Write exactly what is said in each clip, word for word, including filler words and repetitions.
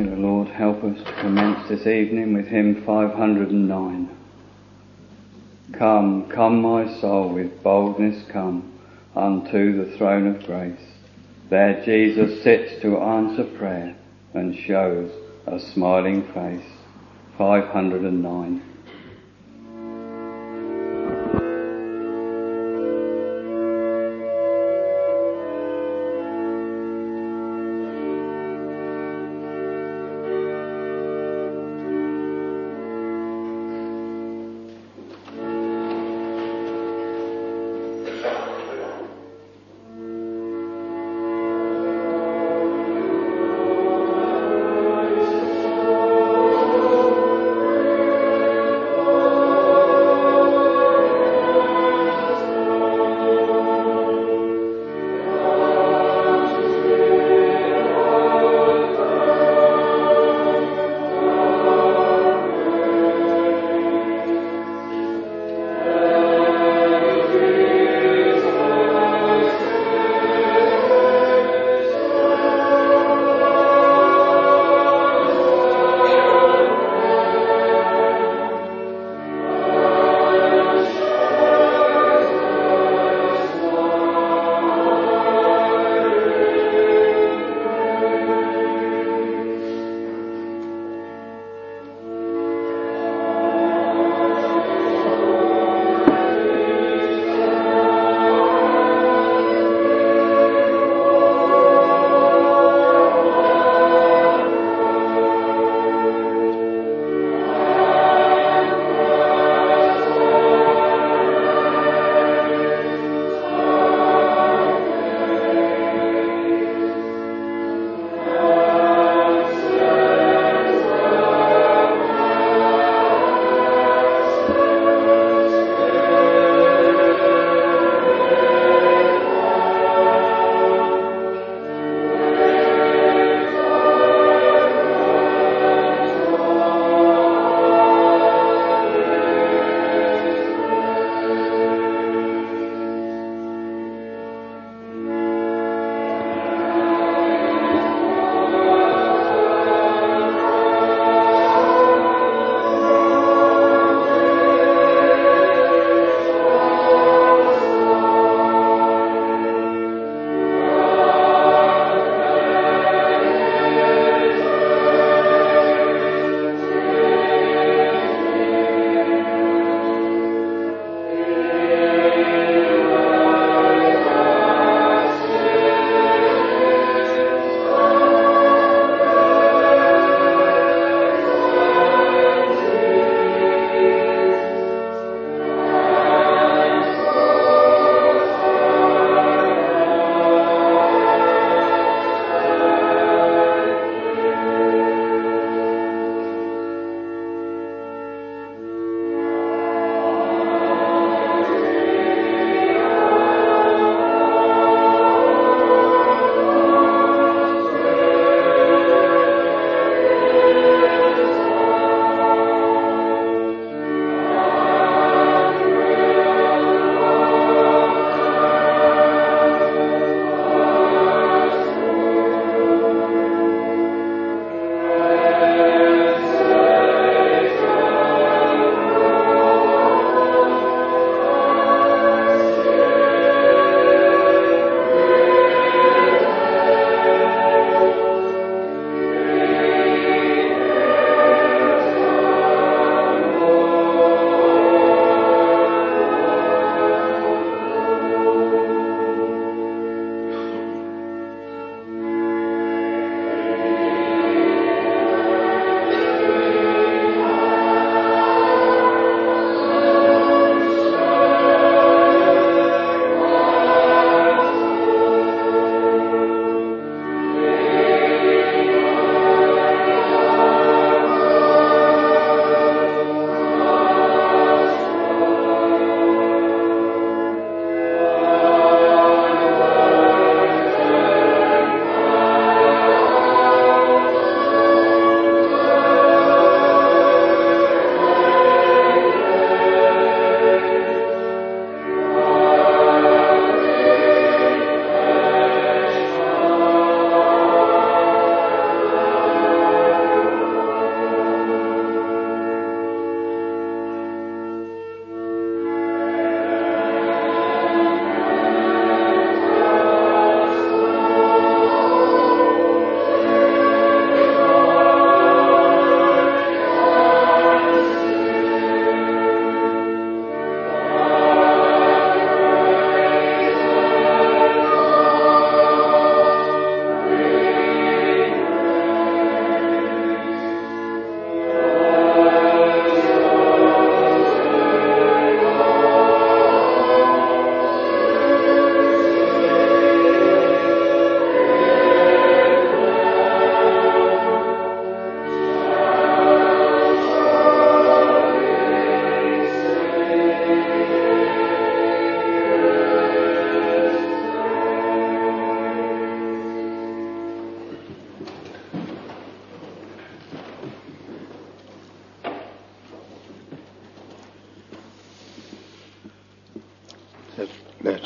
the Lord help us to commence this evening with hymn five hundred nine. Come, come my soul, with boldness come unto the throne of grace. There Jesus sits to answer prayer and shows a smiling face. five hundred nine. Thank you.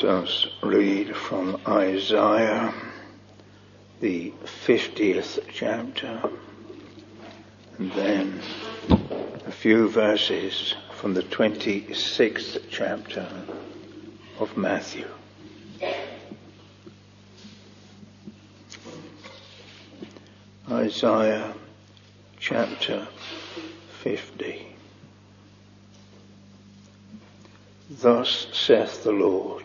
Let us read from Isaiah, the fiftieth chapter, and then a few verses from the twenty-sixth chapter of Matthew. Isaiah chapter fifty. Thus saith the Lord,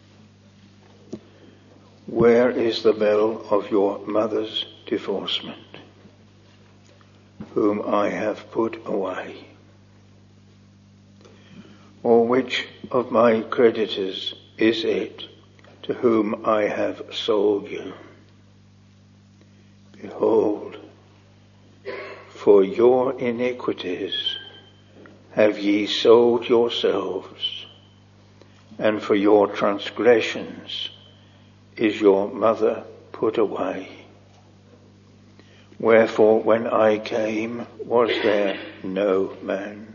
where is the bell of your mother's divorcement, whom I have put away? Or which of my creditors is it to whom I have sold you? Behold, for your iniquities have ye sold yourselves, and for your transgressions is your mother put away. Wherefore when I came, was there no man?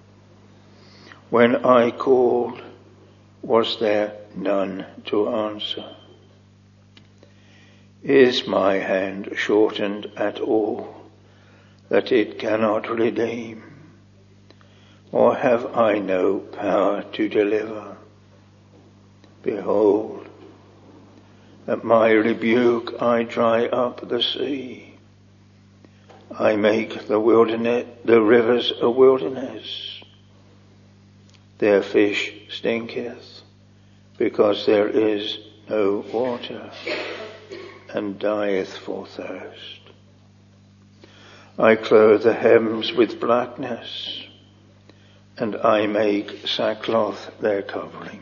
When I called, was there none to answer? Is my hand shortened at all, that it cannot redeem? Or have I no power to deliver? Behold, at my rebuke I dry up the sea. I make the wilderness, the rivers a wilderness. Their fish stinketh, because there is no water, and dieth for thirst. I clothe the heavens with blackness, and I make sackcloth their covering.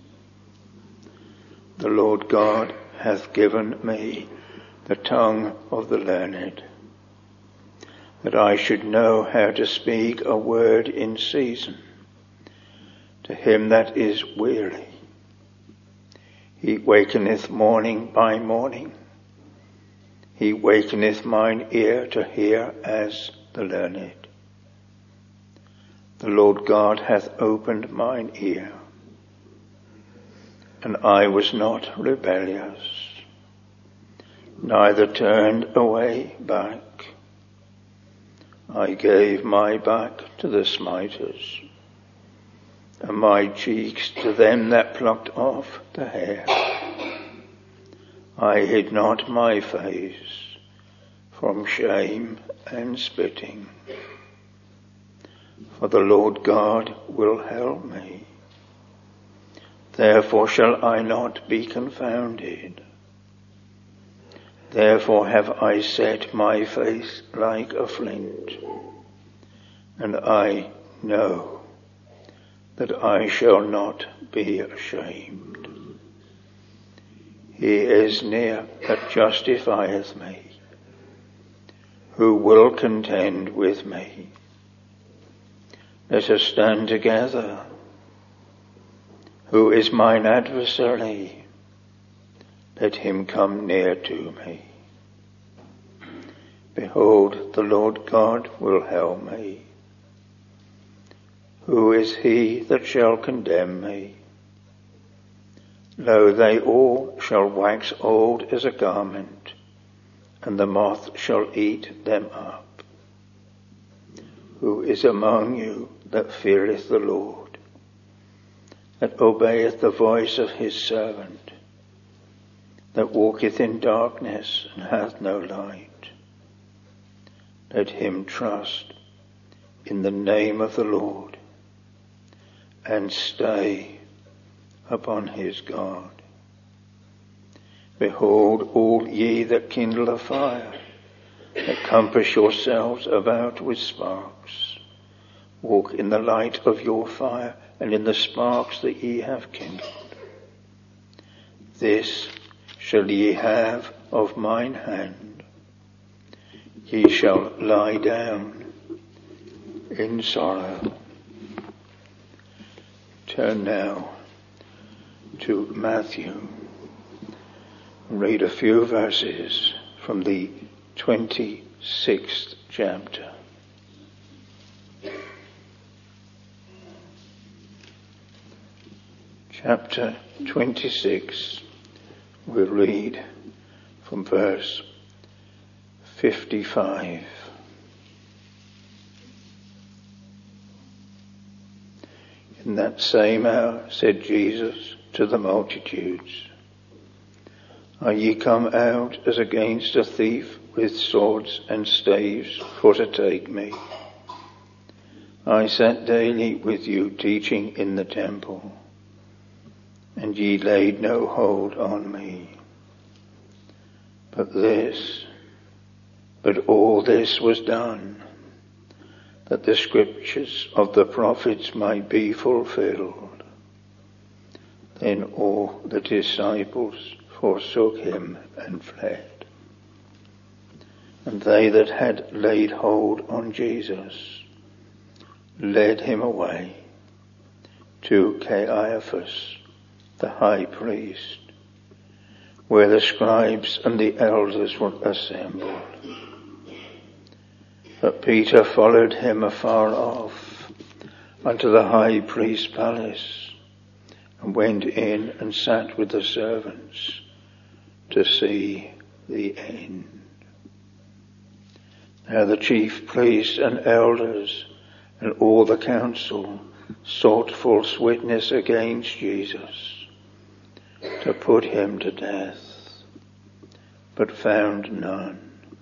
The Lord God hath given me the tongue of the learned, that I should know how to speak a word in season to him that is weary. He wakeneth morning by morning. He wakeneth mine ear to hear as the learned. The Lord God hath opened mine ear, and I was not rebellious, neither turned away back. I gave my back to the smiters, and my cheeks to them that plucked off the hair. I hid not my face from shame and spitting, for the Lord God will help me. Therefore shall I not be confounded. Therefore have I set my face like a flint, and I know that I shall not be ashamed. He is near that justifieth me, who will contend with me. Let us stand together. Who is mine adversary? Let him come near to me. Behold, the Lord God will help me. Who is he that shall condemn me? Lo, they all shall wax old as a garment, and the moth shall eat them up. Who is among you that feareth the Lord, that obeyeth the voice of his servant, that walketh in darkness and hath no light? Let him trust in the name of the Lord, and stay upon his God. Behold, all ye that kindle a fire, that compass yourselves about with sparks, walk in the light of your fire, and in the sparks that ye have kindled. This shall ye have of mine hand. Ye shall lie down in sorrow. Turn now to Matthew. Read a few verses from the twenty-sixth chapter. chapter twenty-six, we'll read from verse fifty-five. In that same hour said Jesus to the multitudes, Are ye come out as against a thief with swords and staves for to take me? I sat daily with you teaching in the temple, and ye laid no hold on me. But this, but all this was done, that the scriptures of the prophets might be fulfilled. Then all the disciples forsook him and fled. And they that had laid hold on Jesus led him away to Caiaphas, the high priest, where the scribes and the elders were assembled. But Peter followed him afar off unto the high priest's palace, and went in and sat with the servants to see the end. Now the chief priests and elders and all the council sought false witness against Jesus to put him to death, but found none.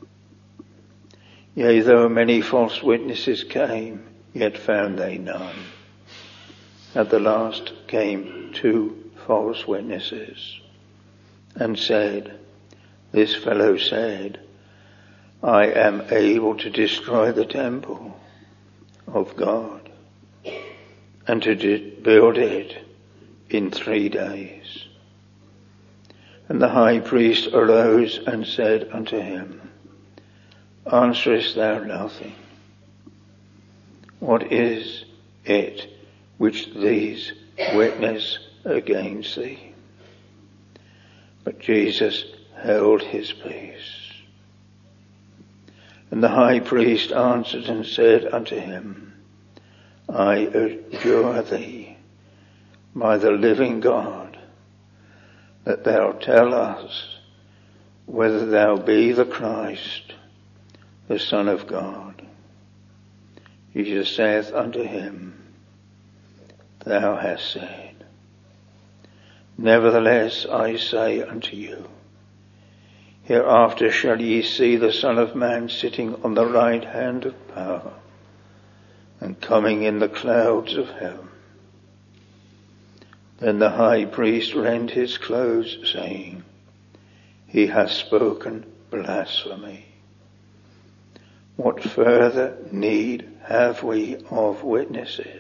Yea, though many false witnesses came, yet found they none. At the last came two false witnesses, and said, This fellow said, I am able to destroy the temple of God, and to de- build it in three days. And the high priest arose and said unto him, Answerest thou nothing? What is it which these witness against thee? But Jesus held his peace. And the high priest answered and said unto him, I adjure thee by the living God, that thou tell us whether thou be the Christ, the Son of God. Jesus saith unto him, Thou hast said. Nevertheless I say unto you, hereafter shall ye see the Son of Man sitting on the right hand of power, and coming in the clouds of heaven. Then the high priest rent his clothes, saying, He hath spoken blasphemy. What further need have we of witnesses?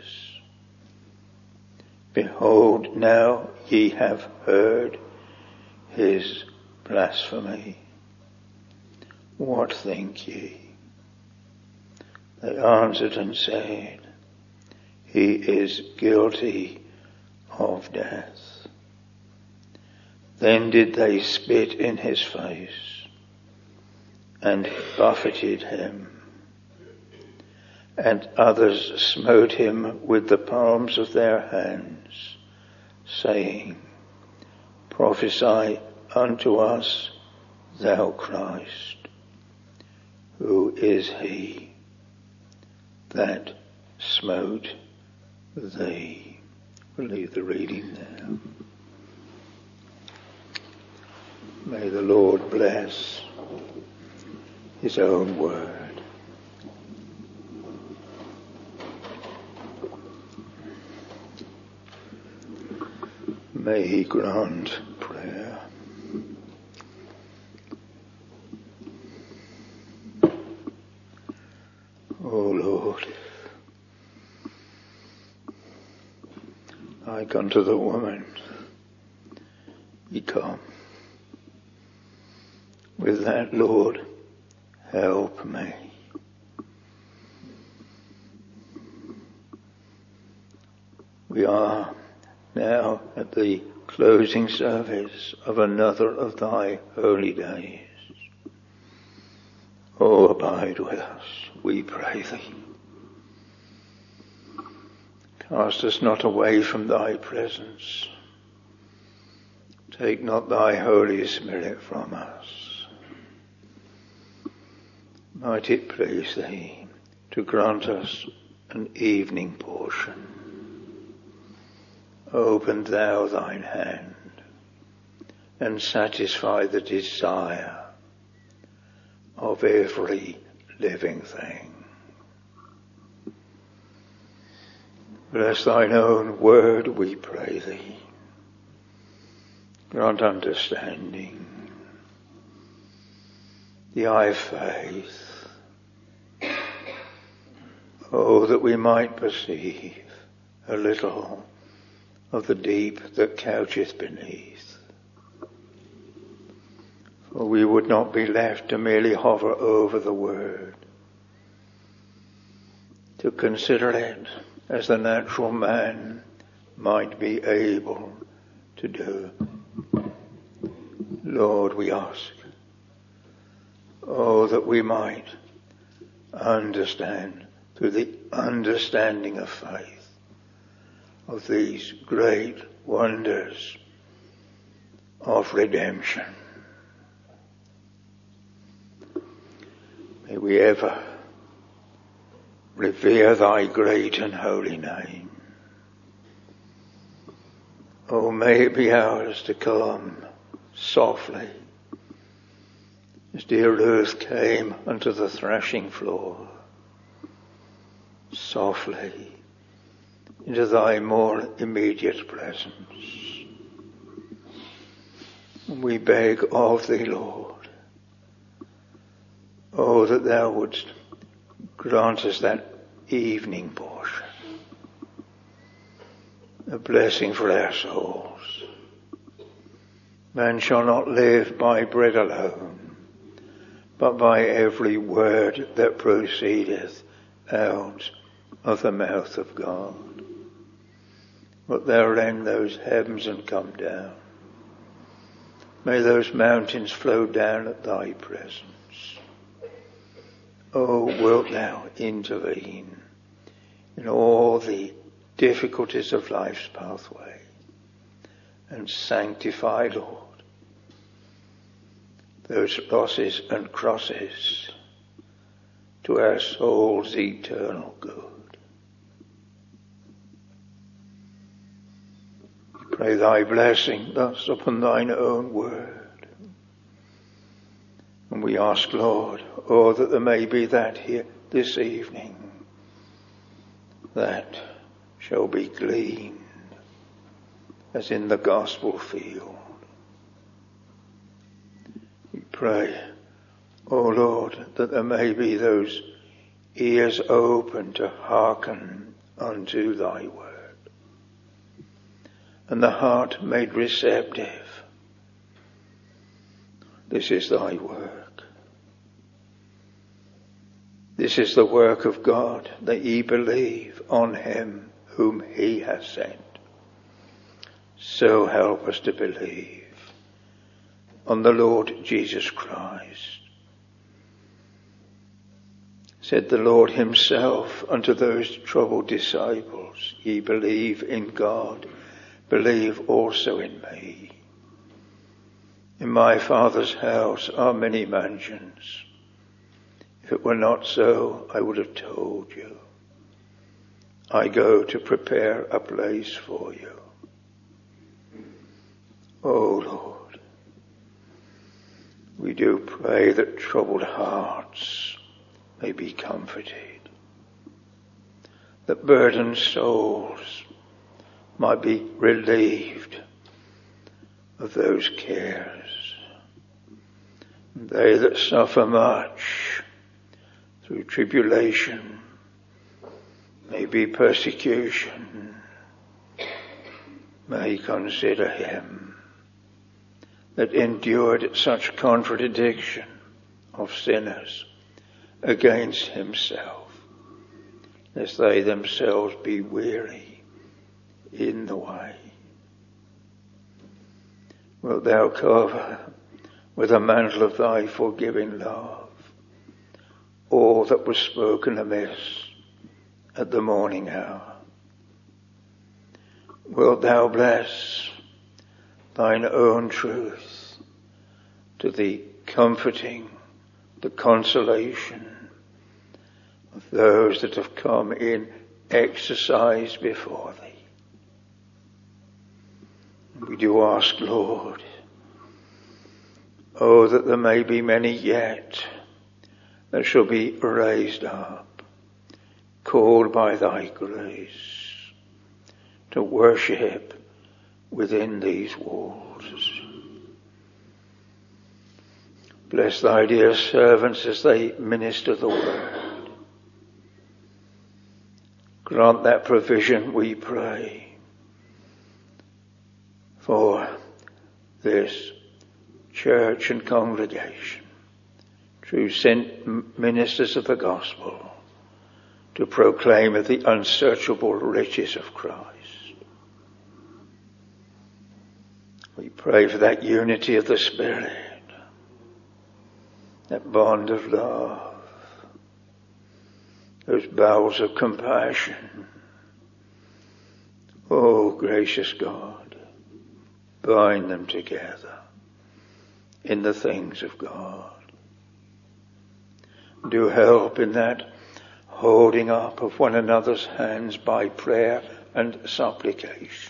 Behold, now ye have heard his blasphemy. What think ye? They answered and said, He is guilty of death. Then did they spit in his face, and buffeted him. And others smote him with the palms of their hands, saying, Prophesy unto us, thou Christ. Who is he that smote thee? We'll leave the reading there. May the Lord bless his own word. May he grant prayer. O Lord, like unto the woman, ye come. With that, Lord, help me. We are now at the closing service of another of thy holy days. Oh, abide with us, we pray thee. Cast us not away from thy presence, take not thy Holy Spirit from us. Might it please thee to grant us an evening portion. Open thou thine hand and satisfy the desire of every living thing. Bless thine own word, we pray thee. Grant understanding, the eye of faith, oh, that we might perceive a little of the deep that coucheth beneath. For we would not be left to merely hover over the word, to consider it as the natural man might be able to do. Lord, we ask, oh, that we might understand through the understanding of faith of these great wonders of redemption. May we ever revere thy great and holy name. Oh, may it be ours to come softly, as dear Ruth came unto the thrashing floor, softly into thy more immediate presence. And we beg of thee, Lord, oh, that thou wouldst grant us that evening portion, a blessing for our souls. Man shall not live by bread alone, but by every word that proceedeth out of the mouth of God. But thou rend those heavens and come down. May those mountains flow down at thy presence. Oh, wilt thou intervene in all the difficulties of life's pathway and sanctify, Lord, those losses and crosses to our soul's eternal good. Pray thy blessing thus upon thine own word. And we ask, Lord, oh, that there may be that here this evening that shall be gleaned as in the gospel field. We pray, O Lord, that there may be those ears open to hearken unto thy word, and the heart made receptive. This is thy work. This is the work of God, that ye believe on him whom he has sent. So help us to believe on the Lord Jesus Christ. Said the Lord himself unto those troubled disciples, ye believe in God, believe also in me. In my Father's house are many mansions. If it were not so, I would have told you. I go to prepare a place for you. O Lord, we do pray that troubled hearts may be comforted, that burdened souls might be relieved of those cares. And they that suffer much through tribulation, maybe persecution, may consider him that endured such contradiction of sinners against himself, lest they themselves be weary in the way. Wilt thou cover with a mantle of thy forgiving love all that was spoken amiss at the morning hour? Wilt thou bless thine own truth, to the comforting, the consolation of those that have come in exercise before thee. We do ask, Lord, oh, that there may be many yet that shall be raised up, called by thy grace to worship within these walls. Bless thy dear servants as they minister the word. Grant that provision, we pray, for this church and congregation, true sent ministers of the gospel, to proclaim the unsearchable riches of Christ. We pray for that unity of the Spirit, that bond of love, those bowels of compassion. Oh, gracious God, bind them together in the things of God. Do help in that holding up of one another's hands by prayer and supplication.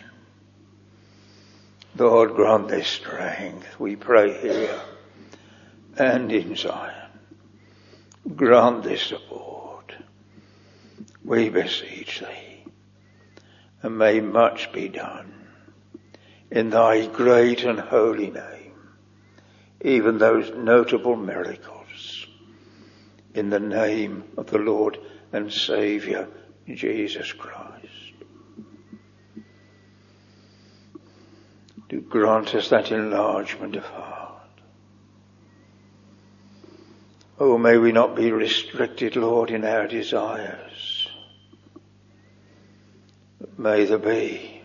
Lord, grant this strength, we pray here and in Zion. Grant this support, we beseech thee, and may much be done in thy great and holy name, even those notable miracles, in the name of the Lord and Saviour, Jesus Christ. Do grant us that enlargement of heart. Oh, may we not be restricted, Lord, in our desires. But may there be,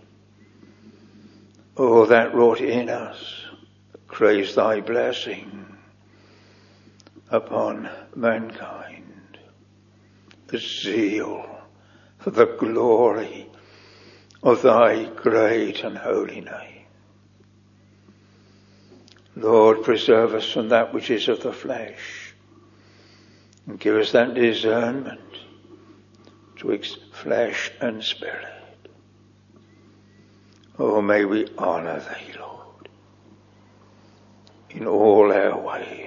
oh, that wrought in us that craves thy blessing upon mankind, the zeal for the glory of thy great and holy name. Lord, preserve us from that which is of the flesh, and give us that discernment twixt flesh and spirit. Oh, may we honour thee, Lord, in all our ways.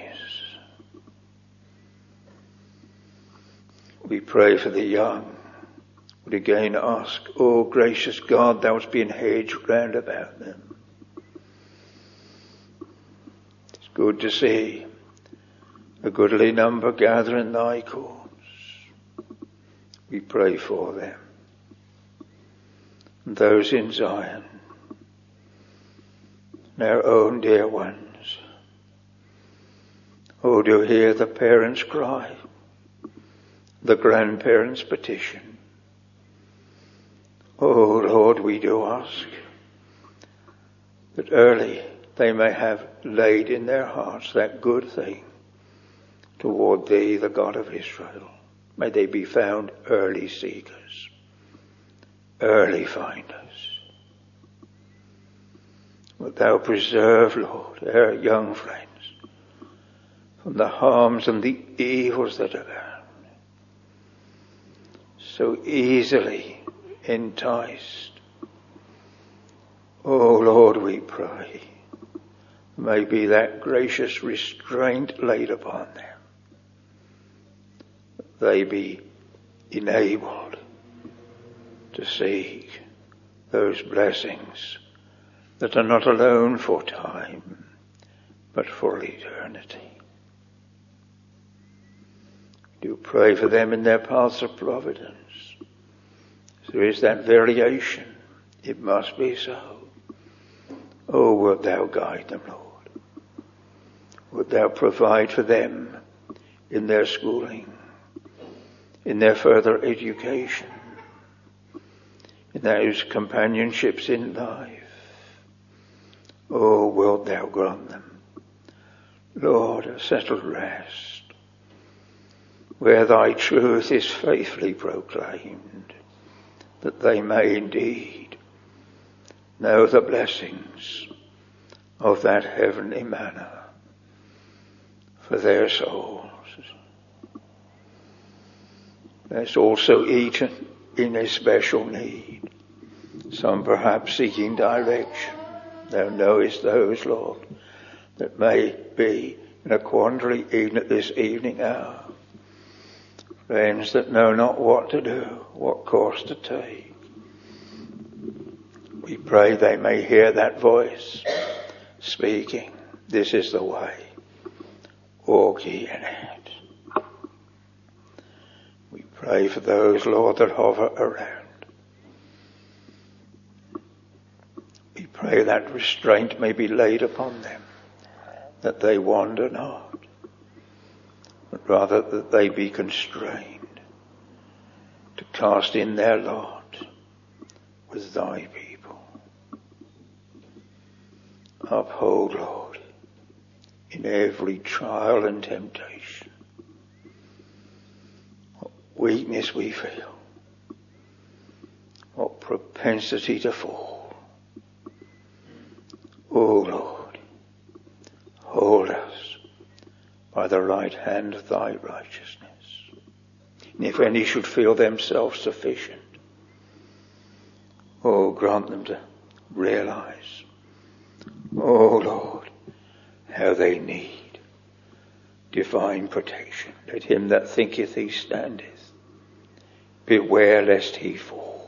We pray for the young. We again ask, oh, gracious God, thou hast been hedged round about them. It's good to see a goodly number gather in thy cause. We pray for them. And those in Zion, our own dear ones. Oh, do hear the parents' cry, the grandparents' petition. Oh, Lord, we do ask that early they may have laid in their hearts that good thing toward thee, the God of Israel. May they be found early seekers, early finders. Wilt thou preserve, Lord, our young friends from the harms and the evils that abound, so easily enticed. Oh, Lord, we pray, may be that gracious restraint laid upon them, they be enabled to seek those blessings that are not alone for time, but for eternity. Do pray for them in their paths of providence. There is that variation. It must be so. Oh, wilt thou guide them, Lord? Wilt thou provide for them in their schooling, in their further education, in those companionships in life? Oh, wilt thou grant them, Lord, a settled rest, where thy truth is faithfully proclaimed, that they may indeed know the blessings of that heavenly manna for their souls. There's also each in a special need, some perhaps seeking direction. Thou knowest those, Lord, that may be in a quandary even at this evening hour. Friends that know not what to do, what course to take. We pray they may hear that voice speaking, this is the way, walk ye in it. We pray for those, Lord, that hover around. We pray that restraint may be laid upon them, that they wander not, but rather that they be constrained to cast in their lot with thy people. Uphold, Lord, in every trial and temptation. What weakness we feel, what propensity to fall. O Lord, hold us by the right hand of thy righteousness. And if any should feel themselves sufficient, oh, grant them to realize, oh Lord, how they need divine protection. Let him that thinketh he standeth beware lest he fall.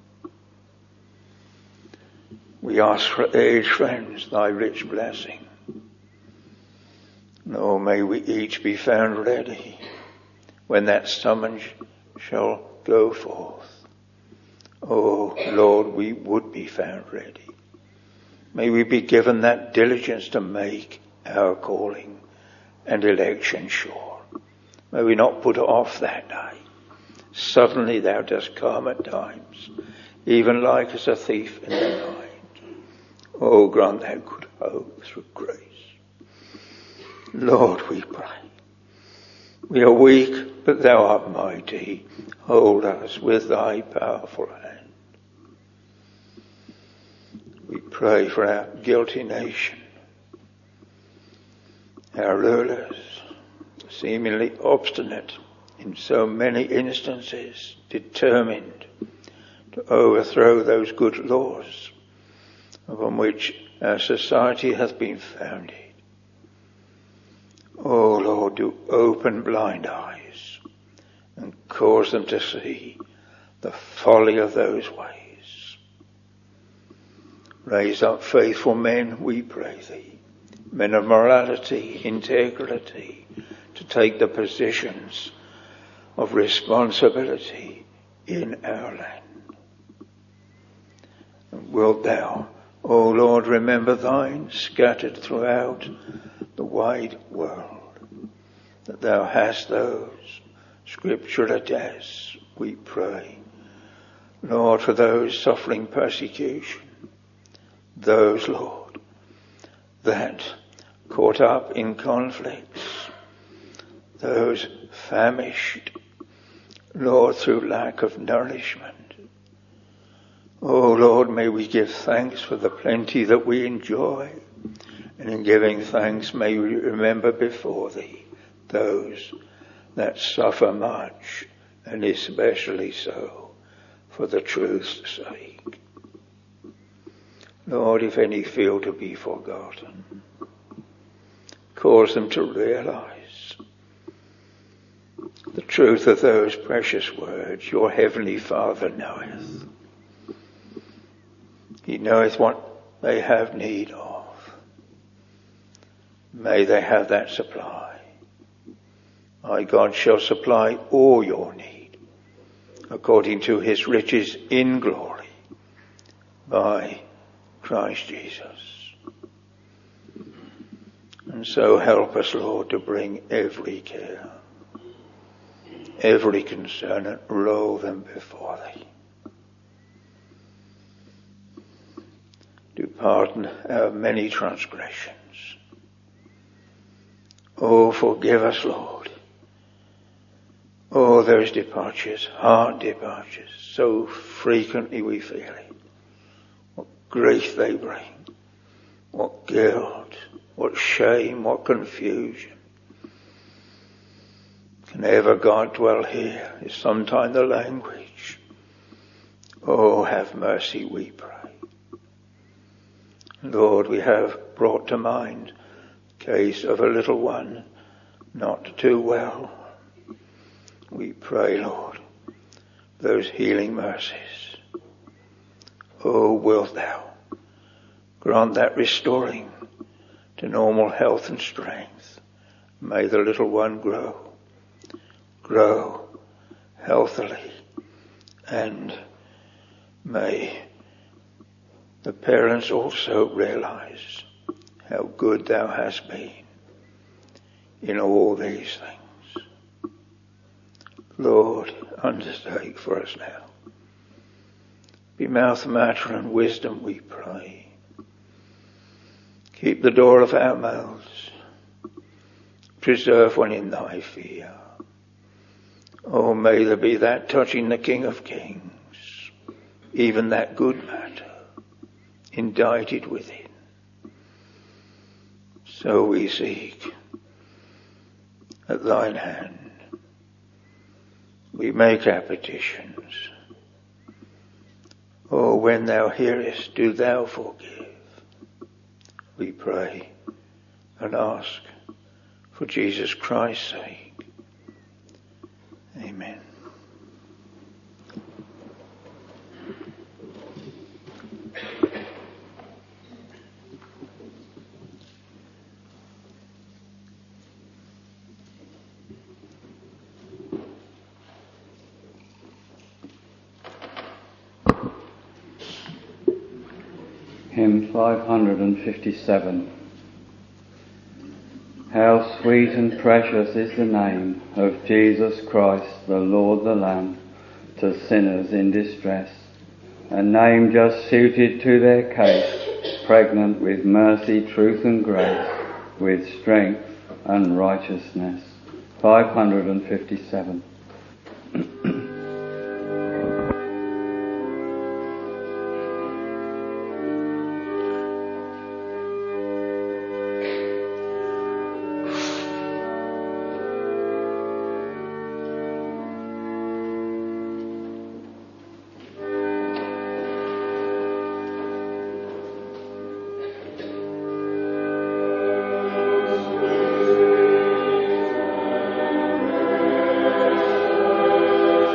We ask for age, friends, thy rich blessing. Oh, may we each be found ready when that summons shall go forth. Oh, Lord, we would be found ready. May we be given that diligence to make our calling and election sure. May we not put off that day. Suddenly thou dost come at times, even like as a thief in the night. Oh, grant thou good hope through grace. Lord, we pray. We are weak, but thou art mighty. Hold us with thy powerful hand. We pray for our guilty nation, our rulers, seemingly obstinate in so many instances, determined to overthrow those good laws upon which our society hath been founded. Oh Lord, do open blind eyes and cause them to see the folly of those ways. Raise up faithful men, we pray thee, men of morality, integrity, to take the positions of responsibility in our land. And wilt thou, O Lord, remember thine scattered throughout the wide world, that thou hast those scriptural attest, we pray. Lord, for those suffering persecution, those, Lord, that caught up in conflicts, those famished, Lord, through lack of nourishment. Oh Lord, may we give thanks for the plenty that we enjoy. And in giving thanks, may we remember before thee those that suffer much, and especially so for the truth's sake. Lord, if any feel to be forgotten, cause them to realize the truth of those precious words. Your heavenly Father knoweth. He knoweth what they have need of. May they have that supply. My God shall supply all your need according to his riches in glory by Christ Jesus. And so help us, Lord, to bring every care, every concern, and roll them before thee. Do pardon our many transgressions. Oh, forgive us, Lord. Oh, those departures, hard departures, so frequently we feel it. What grief they bring. what guilt, what shame, what confusion. Can ever God dwell here is sometime the language. Oh, have mercy, we pray. Lord, we have brought to mind the case of a little one not too well. We pray, Lord, those healing mercies. Oh, wilt thou grant that restoring to normal health and strength. May the little one grow, grow healthily, and may the parents also realize how good thou hast been in all these things. Lord, undertake for us now. Be mouth, matter, and wisdom, we pray. Keep the door of our mouths. Preserve one in thy fear. Oh, may there be that touching the King of Kings, even that good matter, indicted within. So we seek at thine hand. We make our petitions. Oh, when thou hearest, do thou forgive. We pray and ask for Jesus Christ's sake. Amen. Hymn five hundred fifty-seven. How sweet and precious is the name of Jesus Christ, the Lord the Lamb, to sinners in distress, a name just suited to their case, pregnant with mercy, truth and grace, with strength and righteousness. five hundred fifty-seven. Thank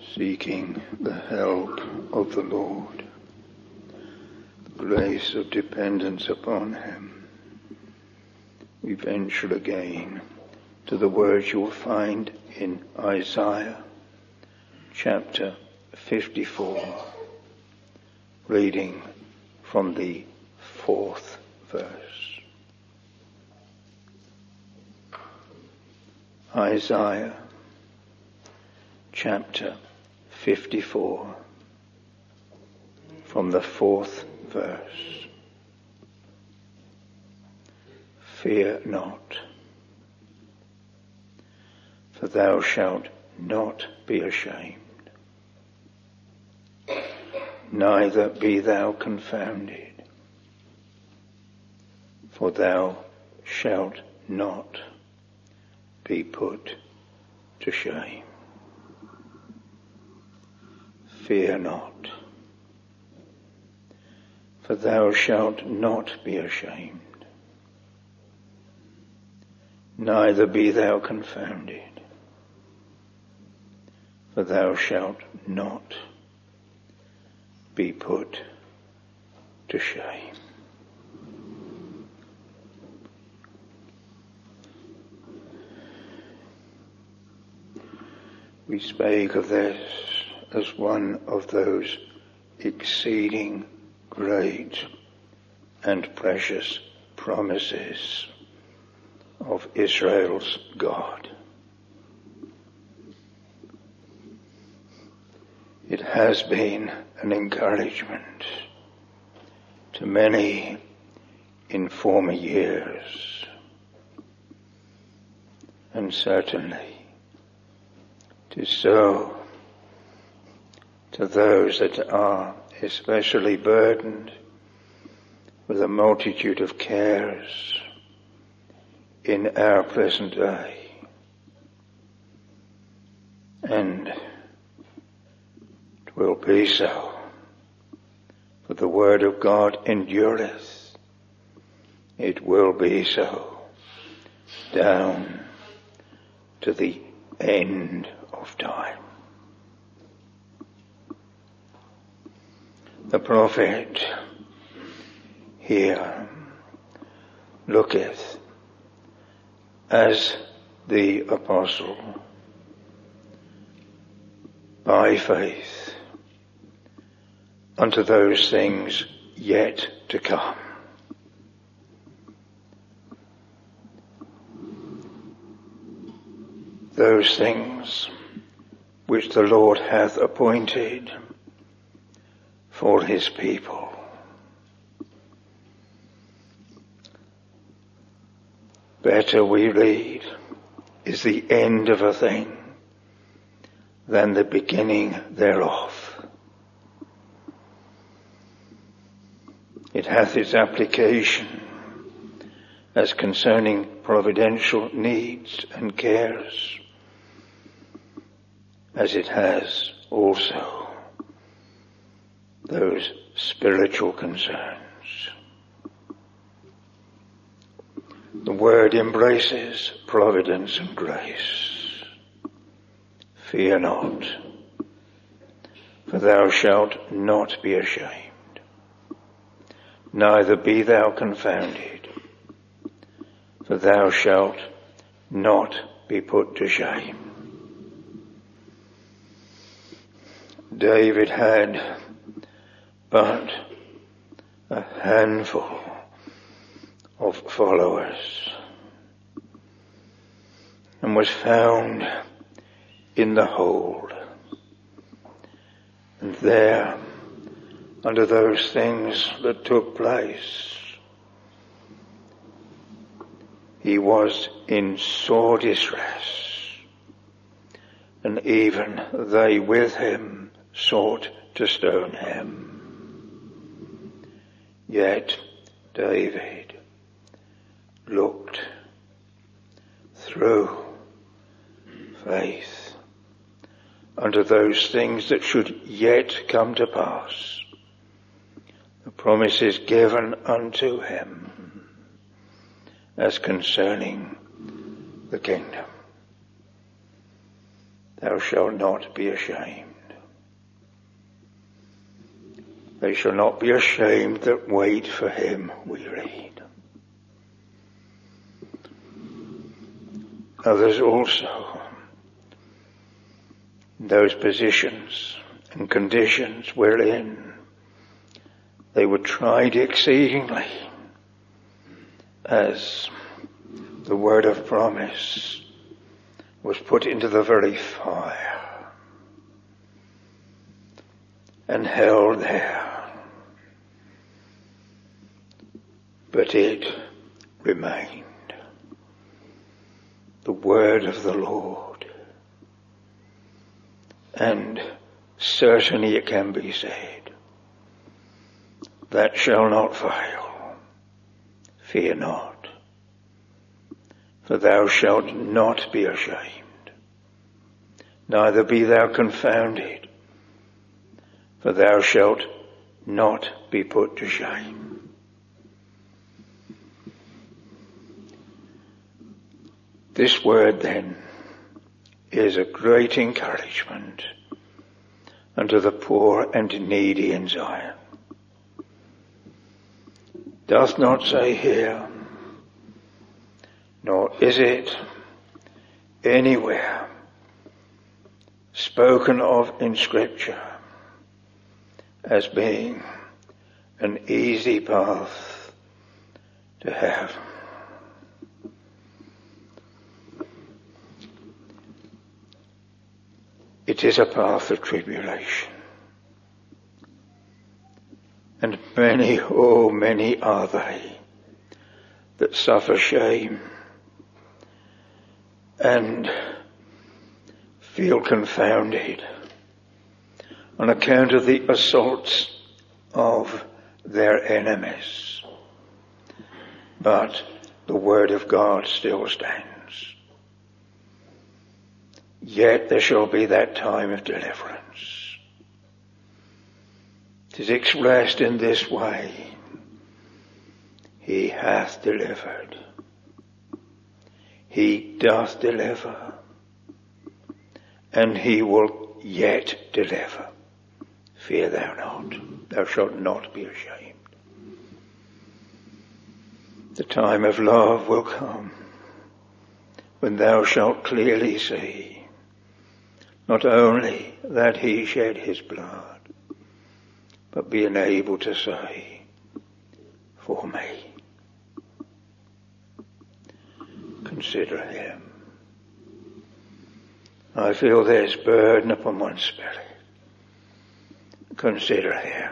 seeking the help of the Lord, the grace of dependence upon him, we venture again to the words you'll find in Isaiah chapter fifty-four, reading from the fourth verse. Isaiah chapter fifty-four, from the fourth verse. Fear not, for thou shalt not be ashamed, neither be thou confounded, for thou shalt not be put to shame. Fear not, for thou shalt not be ashamed, neither be thou confounded, for thou shalt not be put to shame. We spake of this as one of those exceeding great and precious promises of Israel's God. It has been an encouragement to many in former years, and certainly it is so to those that are especially burdened with a multitude of cares in our present day. And it will be so, for the word of God endureth. It will be so down to the end of time. The prophet here looketh as the apostle by faith unto those things yet to come. Those things which the Lord hath appointed for his people. Better, we read, is the end of a thing than the beginning thereof. It hath its application as concerning providential needs and cares, as it has also those spiritual concerns. The word embraces providence and grace. Fear not, for thou shalt not be ashamed, neither be thou confounded, for thou shalt not be put to shame. David had but a handful of followers, and was found in the hold. And there, under those things that took place, he was in sore distress, and even they with him sought to stone him. Yet David looked through faith unto those things that should yet come to pass, the promises given unto him as concerning the kingdom. Thou shalt not be ashamed, They shall not be ashamed that wait for him, we read. Others also, those positions and conditions wherein they were tried exceedingly as the word of promise was put into the very fire and held there. But it remained. The word of the Lord. And certainly it can be said, that shall not fail. Fear not, for thou shalt not be ashamed, neither be thou confounded, for thou shalt not be put to shame. This word then is a great encouragement unto the poor and needy in Zion. Doth not say here, nor is it anywhere spoken of in Scripture as being an easy path to heaven. It is a path of tribulation. And many, oh many are they that suffer shame and feel confounded on account of the assaults of their enemies. But the word of God still stands. Yet there shall be that time of deliverance. It is expressed in this way. He hath delivered. He doth deliver. And he will yet deliver. Fear thou not. Thou shalt not be ashamed. The time of love will come when thou shalt clearly see not only that he shed his blood, but being able to say, for me. Consider him. I feel there's burden upon my spirit. Consider him.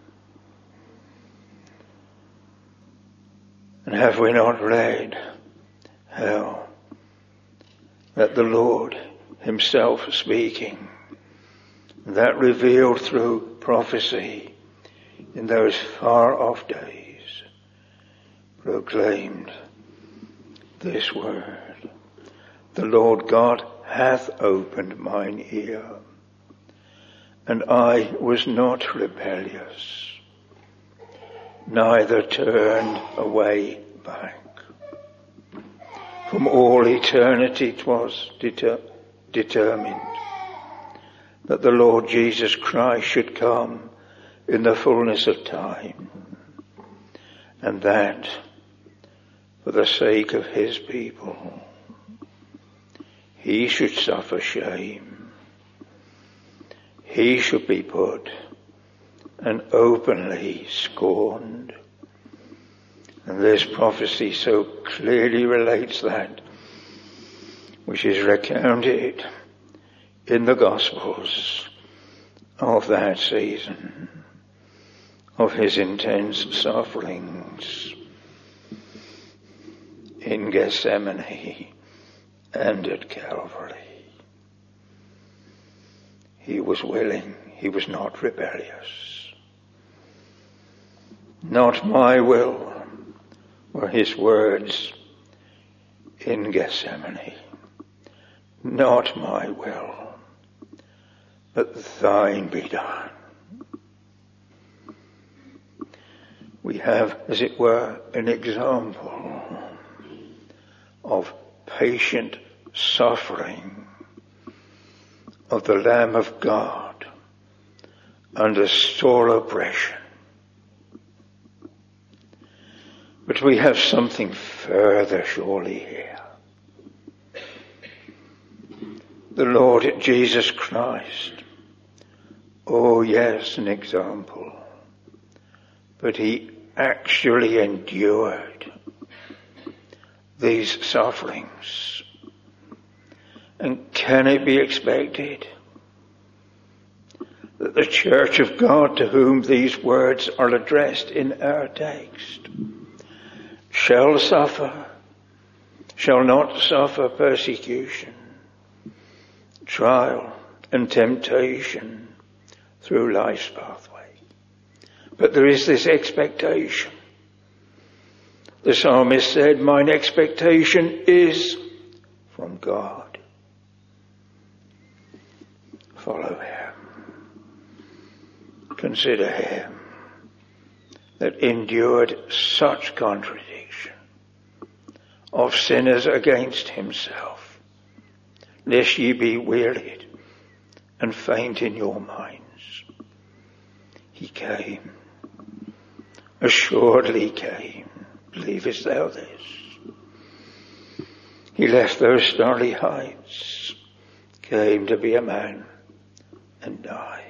And have we not read how that the Lord himself speaking, that revealed through prophecy in those far off days, proclaimed this word, the Lord God hath opened mine ear, and I was not rebellious, neither turned away back. From all eternity 'twas deter- determined that the Lord Jesus Christ should come in the fullness of time, and that for the sake of his people he should suffer shame, he should be put and openly scorned. And this prophecy so clearly relates that which is recounted in the Gospels of that season, of his intense sufferings in Gethsemane and at Calvary. He was willing, he was not rebellious. Not my will were his words in Gethsemane. Not my will, but thine be done. We have, as it were, an example of patient suffering of the Lamb of God under sore oppression. But we have something further surely here. The Lord Jesus Christ. Oh yes, an example. But he actually endured these sufferings. And can it be expected that the Church of God, to whom these words are addressed in our text, shall suffer, shall not suffer persecution, trial and temptation through life's pathway? But there is this expectation. The psalmist said, mine expectation is from God. Follow him. Consider him that endured such contradiction of sinners against himself, lest ye be wearied and faint in your minds. He came, assuredly came. Believest thou this? He left those starry heights, came to be a man and die.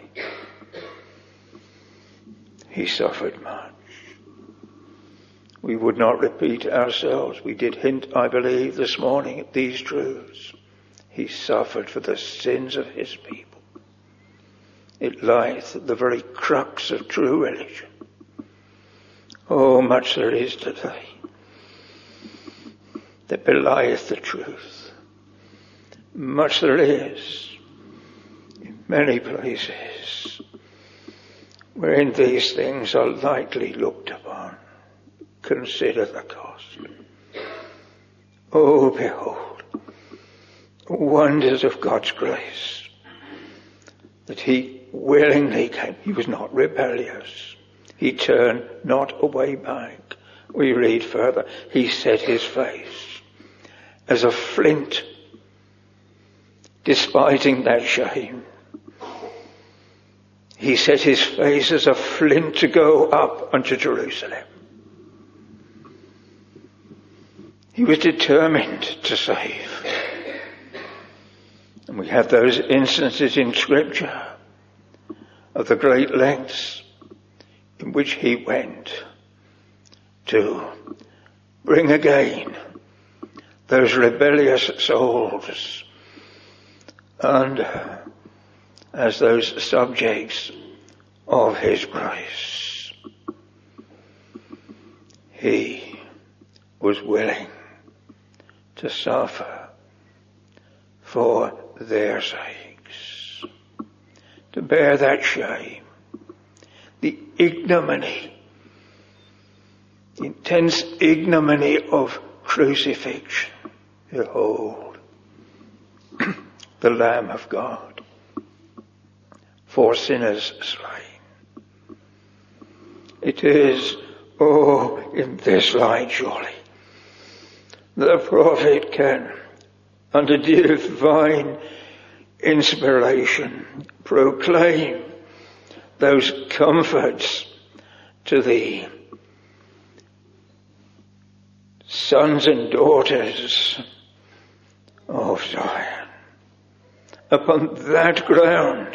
He suffered much. We would not repeat ourselves. We did hint, I believe, this morning at these truths. He suffered for the sins of his people. It lieth at the very crux of true religion. Oh, much there is today that belieth the truth. Much there is in many places wherein these things are lightly looked upon. Consider the cost. Oh, behold, wonders of God's grace, that he willingly came. He was not rebellious. He turned not away back. We read further, he set his face as a flint, despising that shame. He set his face as a flint to go up unto Jerusalem. He was determined to save. And we have those instances in Scripture of the great lengths in which he went to bring again those rebellious souls and as those subjects of his grace. He was willing to suffer for their sakes, to bear that shame, the ignominy, the intense ignominy of crucifixion. Behold, the Lamb of God, for sinners slain. It is, oh, in this light surely, the prophet can, under divine inspiration, proclaim those comforts to the sons and daughters of Zion. Upon that ground,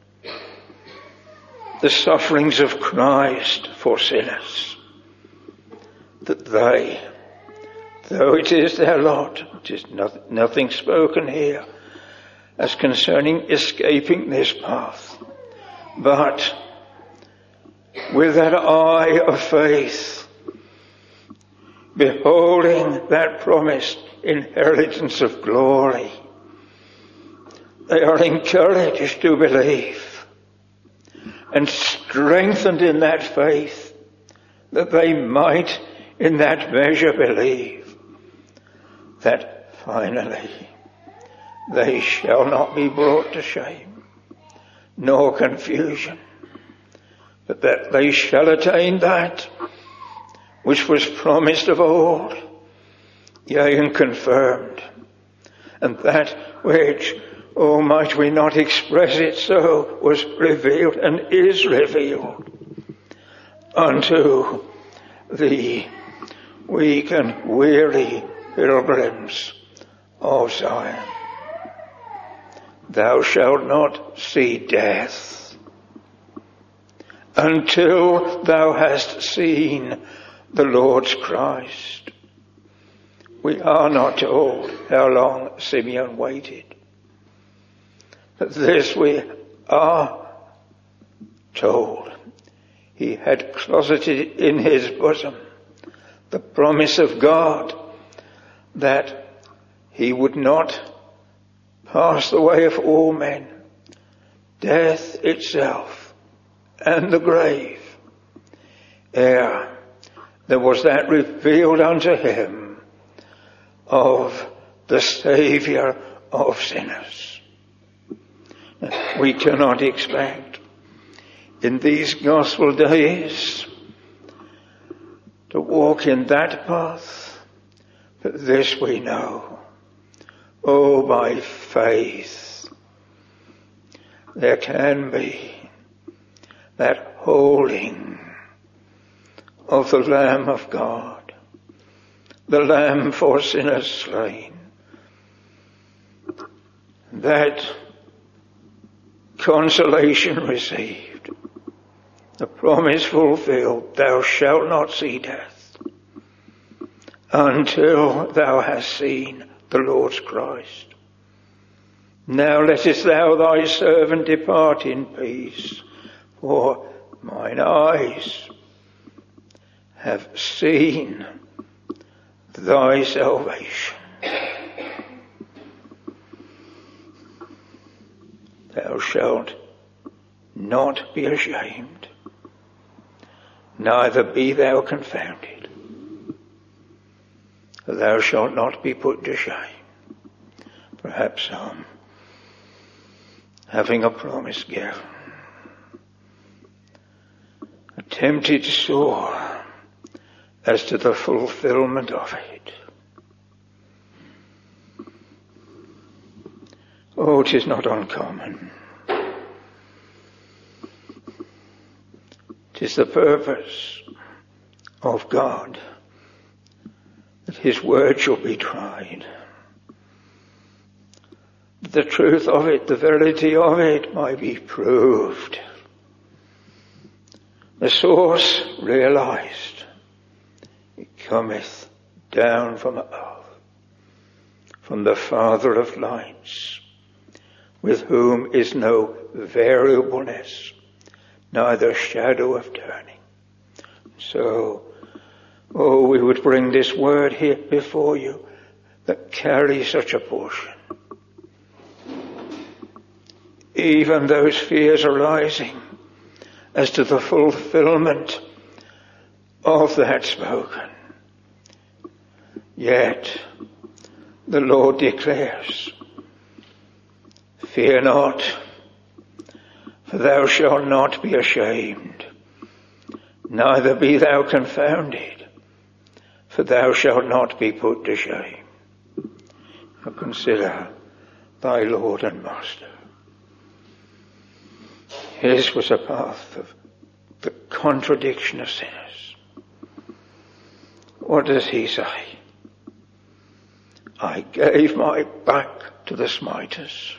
the sufferings of Christ for sinners, that they, though it is their lot, it is not, nothing spoken here as concerning escaping this path, but with that eye of faith, beholding that promised inheritance of glory, they are encouraged to believe and strengthened in that faith, that they might in that measure believe that finally they shall not be brought to shame nor confusion, but that they shall attain that which was promised of old, yea, and confirmed, and that which oh, might we not express it so, was revealed and is revealed unto the weak and weary pilgrims of Zion. Thou shalt not see death until thou hast seen the Lord's Christ. We are not told how long Simeon waited. But this we are told. He had closeted in his bosom the promise of God that he would not pass the way of all men, death itself and the grave, ere there was that revealed unto him of the Saviour of sinners. We cannot expect in these gospel days to walk in that path, but this we know. Oh, by faith, there can be that holding of the Lamb of God, the Lamb for sinners slain, that consolation received, the promise fulfilled, thou shalt not see death until thou hast seen the Lord's Christ. Now lettest thou thy servant depart in peace, for mine eyes have seen thy salvation. Thou shalt not be ashamed, neither be thou confounded. Thou shalt not be put to shame. Perhaps some, having a promise given, are tempted sore as to the fulfillment of it. Oh, it is not uncommon. It is the purpose of God that his word shall be tried. The truth of it, the verity of it might be proved. The source realized. It cometh down from above, from the Father of lights, with whom is no variableness, neither shadow of turning. So, oh, we would bring this word here before you that carries such a portion. Even those fears arising as to the fulfillment of that spoken. Yet the Lord declares, fear not, for thou shalt not be ashamed, neither be thou confounded, for thou shalt not be put to shame. Now consider thy Lord and Master. His was a path of the contradiction of sinners. What does he say? I gave my back to the smiters.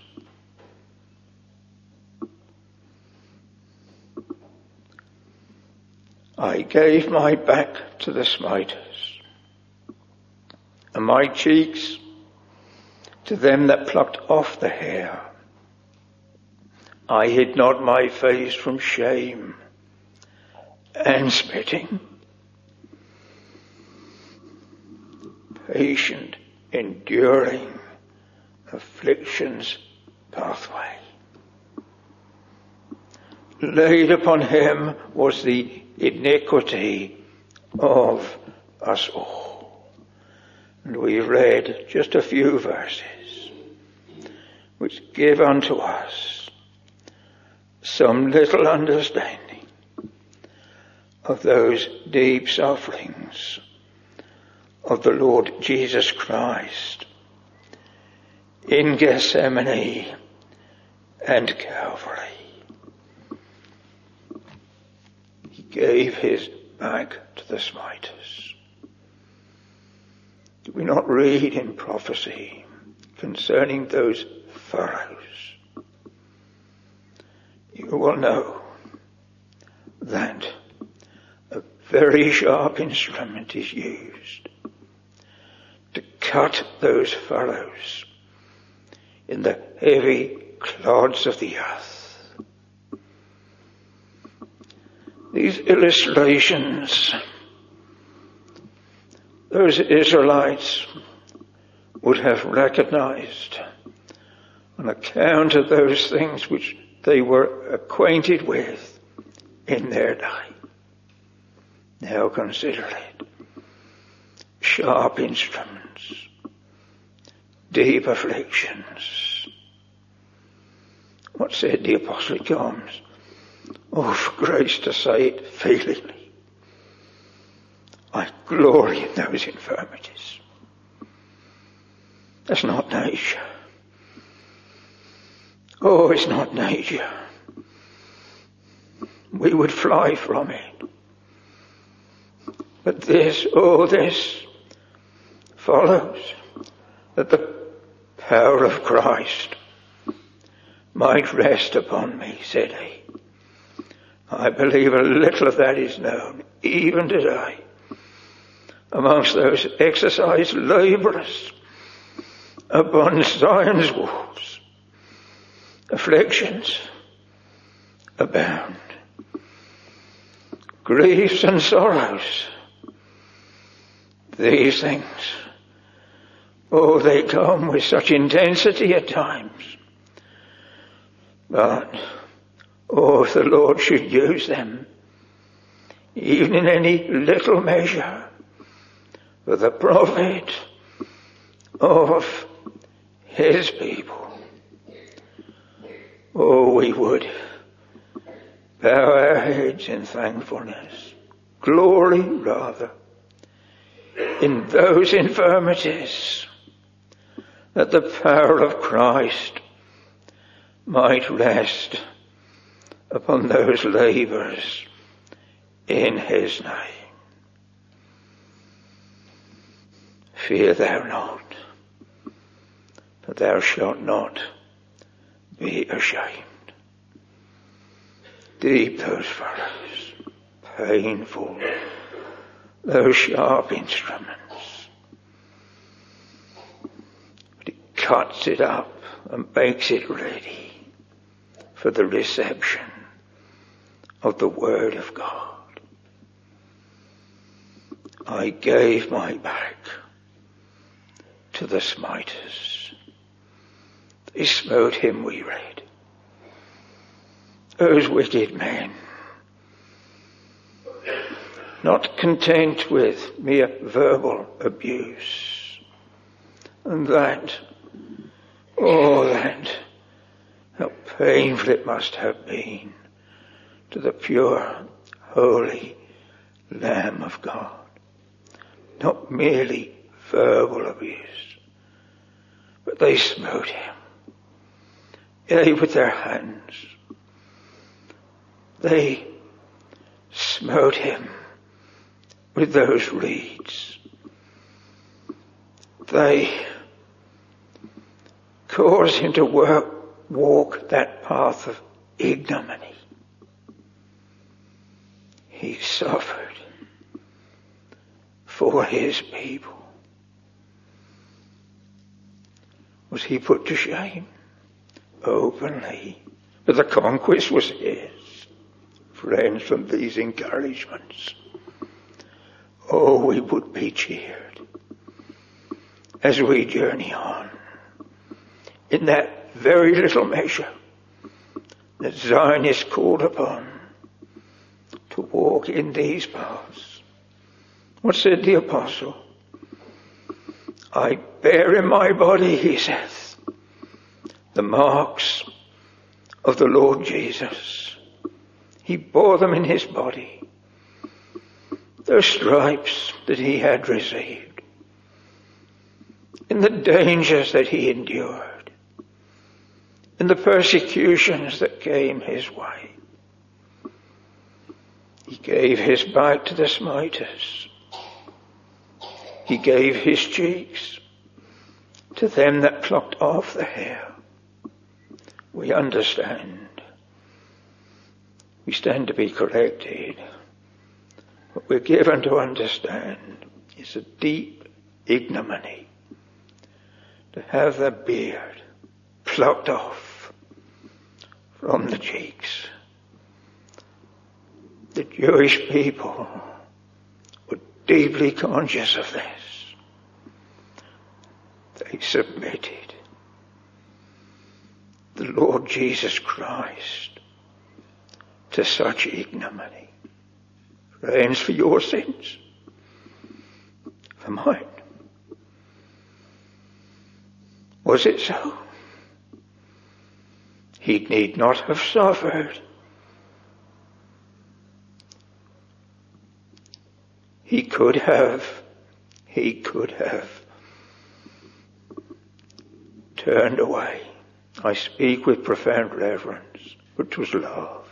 I gave my back to the smiters, and my cheeks to them that plucked off the hair. I hid not my face from shame and spitting. Patient, enduring affliction's pathway. Laid upon him was the iniquity of us all. And we read just a few verses which give unto us some little understanding of those deep sufferings of the Lord Jesus Christ in Gethsemane and Calvary. He gave his back to the smiters. Do we not read in prophecy concerning those furrows? You will know that a very sharp instrument is used to cut those furrows in the heavy clods of the earth. These illustrations, those Israelites would have recognized on account of those things which they were acquainted with in their day. Now consider it. Sharp instruments, deep afflictions. What said the Apostle? It comes. Oh, for grace to say it feelingly. I glory in those infirmities. That's not nature. Oh, it's not nature. We would fly from it. But this, oh, this follows that the power of Christ might rest upon me, said he. I believe a little of that is known, even today, amongst those exercised labourers upon Zion's walls. Afflictions abound. Griefs and sorrows. These things, oh, they come with such intensity at times. But, oh, if the Lord should use them, even in any little measure, for the profit of his people, oh, we would bow our heads in thankfulness. Glory, rather, in those infirmities, that the power of Christ might rest upon those labours in his name. Fear thou not, that thou shalt not be ashamed. Deep those furrows, painful, those sharp instruments. But he cuts it up and makes it ready for the reception of the Word of God. I gave my back to the smiters. They smote him, we read. Those wicked men, not content with mere verbal abuse. And that, oh, that, how painful it must have been to the pure, holy Lamb of God. Not merely verbal abuse, but they smote him. Yea, with their hands. They smote him with those reeds. They caused him to work, walk that path of ignominy. He suffered for his people. Was he put to shame? Openly. But the conquest was his. Friends, from these encouragements, oh, we would be cheered as we journey on in that very little measure that Zion is called upon to walk in these paths. What said the apostle? I bear in my body, he saith, the marks of the Lord Jesus. He bore them in his body, those stripes that he had received, in the dangers that he endured, in the persecutions that came his way. He gave his back to the smiters. He gave his cheeks to them that plucked off the hair. We understand. We stand to be corrected. What we're given to understand is a deep ignominy to have the beard plucked off from the cheeks. The Jewish people were deeply conscious of this. They submitted. The Lord Jesus Christ to such ignominy. Friends, for your sins, for mine. Was it so? He need not have suffered. He could have, he could have turned away. I speak with profound reverence, but it was love.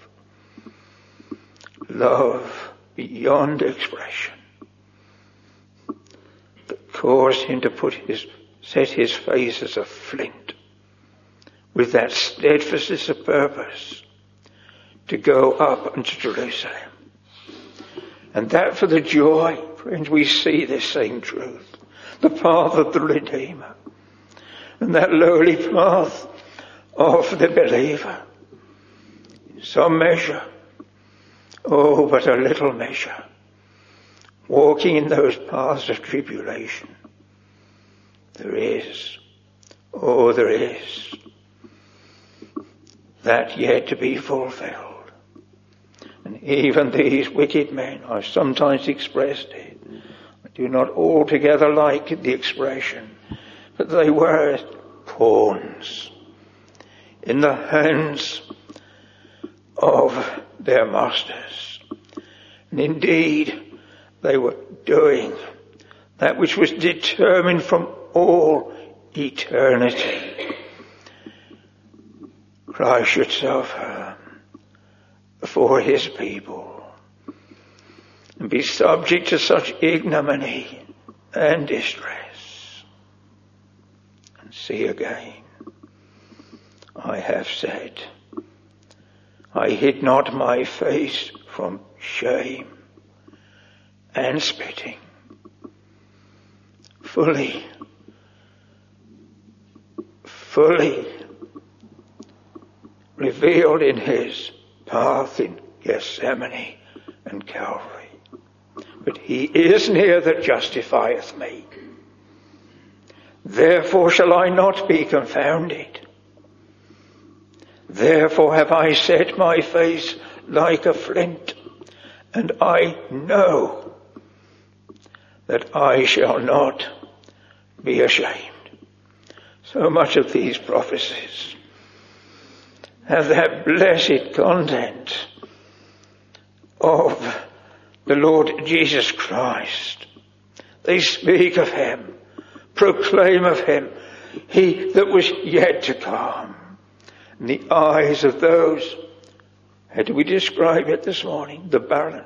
Love beyond expression that caused him to put his, set his face as a flint with that steadfastness of purpose to go up unto Jerusalem. And that for the joy, friends, we see this same truth. The path of the Redeemer. And that lowly path of the believer. In some measure, oh, but a little measure, walking in those paths of tribulation. There is, oh, there is, that yet to be fulfilled. And even these wicked men, I've sometimes expressed it, I do not altogether like the expression, but they were pawns in the hands of their masters. And indeed, they were doing that which was determined from all eternity. Christ should suffer for his people and be subject to such ignominy and distress. And see again, I have said, I hid not my face from shame and spitting. Fully, fully revealed in his path in Gethsemane and Calvary. But he is near that justifieth me. Therefore shall I not be confounded. Therefore have I set my face like a flint, and I know that I shall not be ashamed. So much of these prophecies have that blessed content of the Lord Jesus Christ. They speak of him, proclaim of him, he that was yet to come. In the eyes of those, how do we describe it this morning? The barren.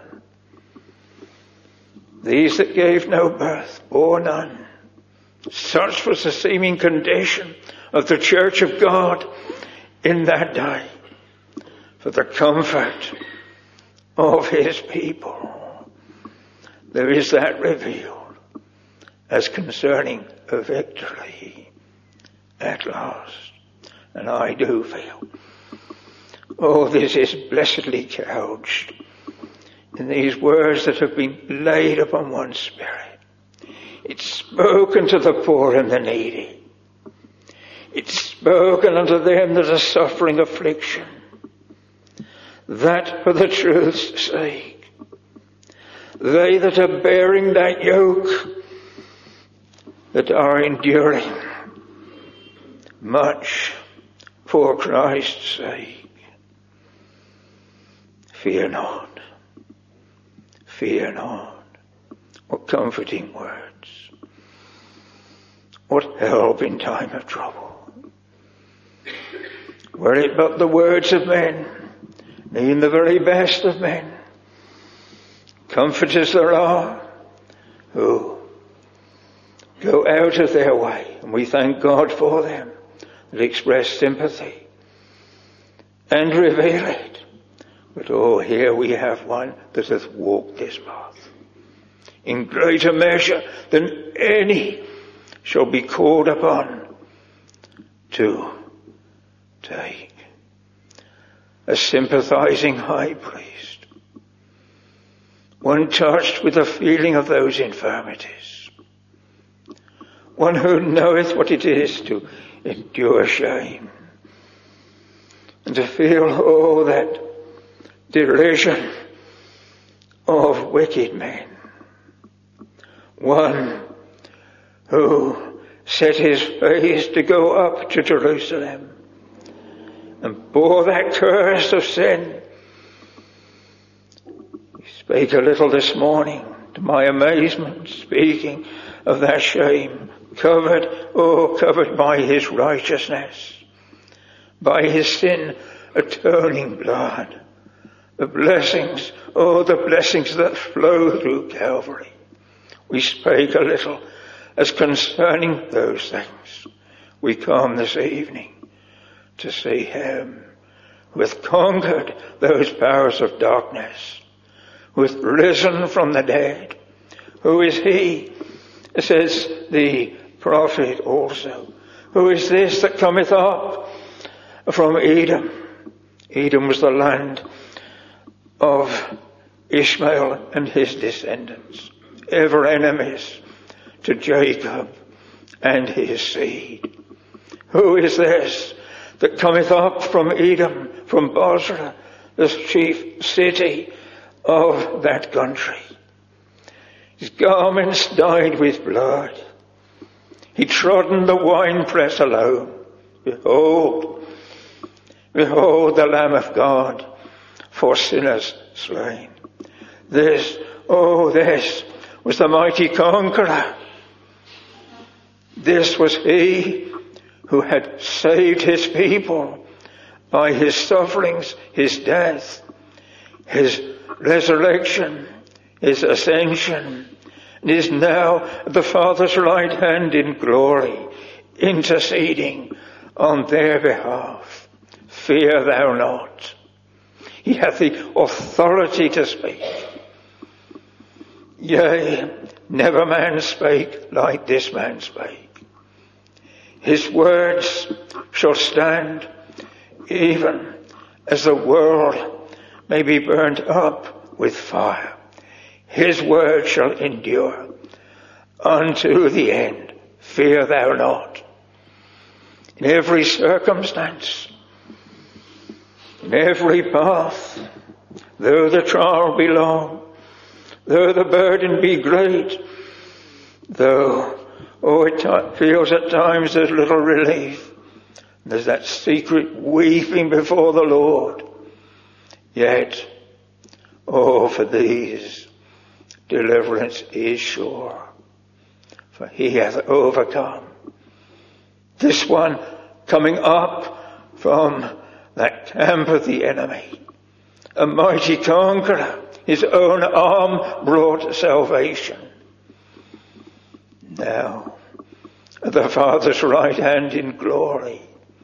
These that gave no birth, bore none. Such was the seeming condition of the church of God in that day, for the comfort of his people. There is that revealed as concerning a victory at last. And I do feel, oh, this is blessedly couched in these words that have been laid upon one spirit. It's spoken to the poor and the needy. It's spoken unto them that are suffering affliction, that for the truth's sake, they that are bearing that yoke, that are enduring much for Christ's sake. Fear not. Fear not. What comforting words. What help in time of trouble. were it but the words of men, even the very best of men, comforters there are who go out of their way, and we thank God for them, that express sympathy and reveal it. But oh, here we have one that hath walked this path in greater measure than any shall be called upon to take. A sympathizing high priest, one touched with the feeling of those infirmities, one who knoweth what it is to endure shame and to feel, oh, that derision of wicked men. One who set his face to go up to Jerusalem and bore that curse of sin. He spake a little this morning, to my amazement, speaking of that shame, covered, oh, covered by his righteousness, by his sin atoning blood. The blessings, oh, the blessings that flow through Calvary. We spake a little as concerning those things. We come this evening to see him who hath conquered those powers of darkness, who hath risen from the dead. Who is he, says the prophet also, who is this that cometh up from Edom? Edom was the land of Ishmael and his descendants, ever enemies to Jacob and his seed. Who is this that cometh up from Edom, from Bozrah, the chief city of that country? His garments dyed with blood. He trodden the winepress alone. Behold, behold the Lamb of God, for sinners slain. This, oh, this was the mighty conqueror. This was he who had saved his people by his sufferings, his death, his resurrection, his ascension, and is now at the Father's right hand in glory, interceding on their behalf. Fear thou not. He hath the authority to speak. Yea, never man spake like this man spake. His words shall stand even as the world may be burnt up with fire. His word shall endure unto the end. Fear thou not. In every circumstance, in every path, though the trial be long, though the burden be great, though, oh, it t- feels at times there's little relief, there's that secret weeping before the Lord, yet, oh, for these, deliverance is sure, for he hath overcome. This one coming up from that camp of the enemy, a mighty conqueror, his own arm brought salvation. Now, at the Father's right hand in glory,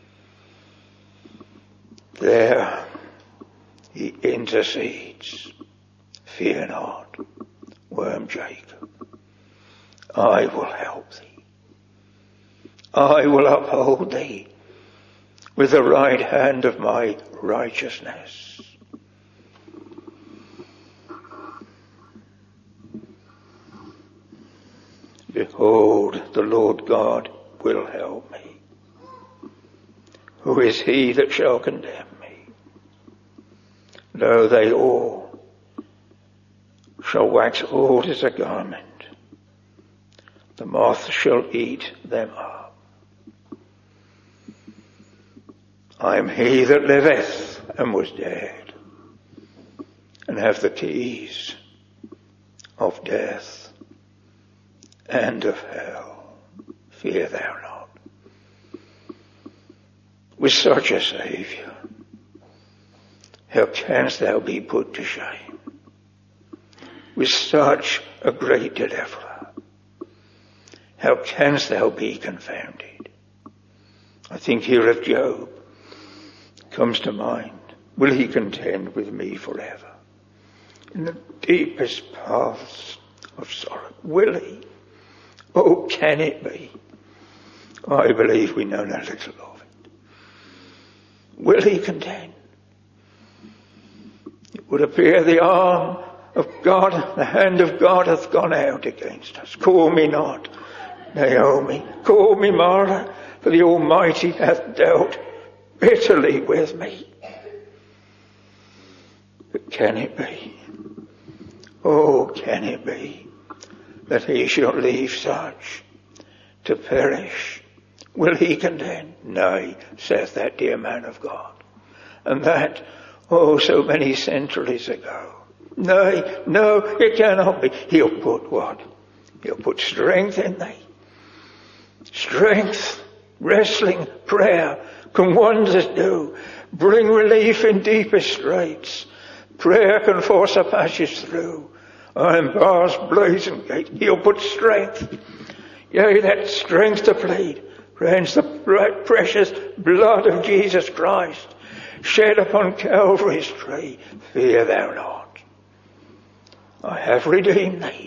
there he intercedes. Fear not, worm Jacob. I will help thee. I will uphold thee with the right hand of my righteousness. Behold, the Lord God will help me. Who is he that shall condemn me? Lo, they all shall wax old as a garment. The moth shall eat them up. I am he that liveth and was dead, and have the keys of death and of hell. Fear thou not. with such a Saviour, how canst thou be put to shame? With such a great deliverer, how canst thou be confounded? I think here of Job, comes to mind. Will he contend with me forever? In the deepest paths of sorrow, will he? Oh, can it be? I believe we know no little of it. Will he contend? It would appear the arm of God, the hand of God hath gone out against us. Call me not, Naomi. Call me Mara, for the Almighty hath dealt bitterly with me. But can it be? Oh, can it be that he shall leave such to perish? Will he contend? Nay, saith that dear man of God. And that, oh, so many centuries ago. Nay, no, it cannot be. He'll put what? He'll put strength in thee. Strength, wrestling, prayer can wonders do. Bring relief in deepest straits. Prayer can force a passage through. Iron bars, blazing gate. He'll put strength. Yea, that strength to plead. Friends, the precious blood of Jesus Christ shed upon Calvary's tree. Fear thou not. I have redeemed thee.